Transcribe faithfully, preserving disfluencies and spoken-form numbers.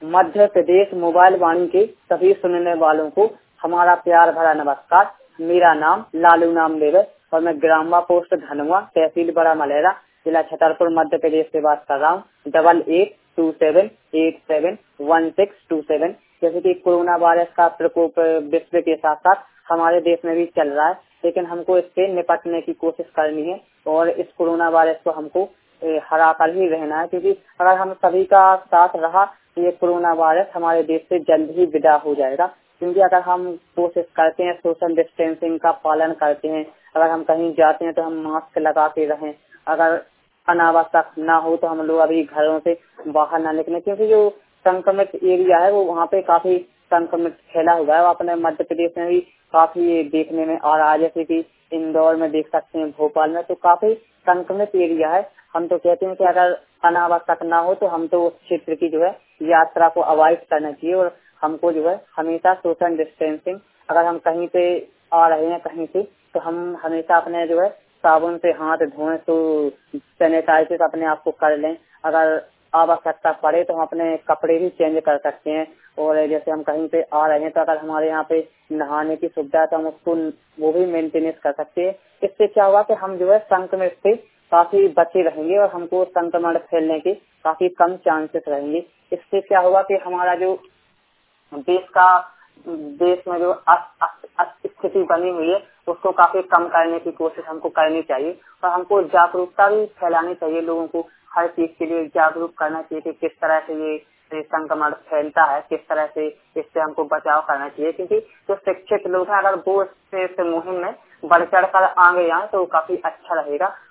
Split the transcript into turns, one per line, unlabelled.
Madhya Pradesh mobile वाणी के सभी सुनने वालों को हमारा प्यार भरा नमस्कार। मेरा नाम लालू नामदेव है और मैं ग्राम पोस्ट धनवा, तहसील बड़ा मलेरा, जिला छतरपुर, मध्य प्रदेश से बात कर रहा हूँ। Double eight two seven eight seven one six two seven. जैसे कि कोरोना वायरस का प्रकोप विश्व के साथ साथ हमारे देश में भी चल रहा है, लेकिन हमको इससे निपटने की कोशिश करनी है और इस कोरोना वायरस को हमको हरा कर ही रहना है, क्योंकि अगर हम सभी का साथ रहा ये कोरोना वायरस हमारे देश से जल्द ही विदा हो जाएगा। क्योंकि अगर हम कोशिश करते हैं, सोशल डिस्टेंसिंग का पालन करते हैं, अगर हम कहीं जाते हैं तो हम मास्क लगा के रहें, अगर अनावश्यक ना हो तो हम लोग अभी घरों से बाहर ना निकलें, क्योंकि जो संक्रमित एरिया है वो वहाँ पे काफी संक्रमित फैला हुआ है। अपने मध्य प्रदेश में भी काफी देखने में आ रहा है, जैसे कि इंदौर में देख सकते हैं, भोपाल में, तो काफी संक्रमित एरिया है। हम तो कहते हैं कि अगर अनावश्यक ना हो तो हम तो उस क्षेत्र की जो है यात्रा को अवॉइड करना चाहिए और हमको जो है हमेशा सोशल डिस्टेंसिंग, अगर हम कहीं पे आ रहे हैं कहीं से तो हम हमेशा अपने जो है साबुन से हाथ धोएं, तो सैनिटाइजर अपने आप को कर लें। अगर आवश्यकता पड़े तो हम अपने कपड़े भी चेंज कर सकते हैं और जैसे हम कहीं पे आ रहे हैं तो अगर हमारे यहाँ पे नहाने की सुविधा है तो हम उसको वो भी मेंटेनेंस कर सकते हैं। इससे क्या होगा कि हम जो है संक्रमित से काफी बचे रहेंगे और हमको संक्रमण फैलने के काफी कम चांसेस रहेंगे। इससे क्या होगा कि हमारा जो देश का देश में जो स्थिति बनी हुई है उसको काफी कम करने की कोशिश हमको करनी चाहिए और हमको जागरूकता भी फैलानी चाहिए। लोगों को हर चीज के लिए जागरूक करना चाहिए कि किस तरह से ये संक्रमण फैलता है, किस तरह से इससे हमको बचाव करना चाहिए। क्योंकि जो शिक्षित लोग हैं अगर वो इस मुहिम में बढ़ चढ़ कर आगे आए तो काफी अच्छा रहेगा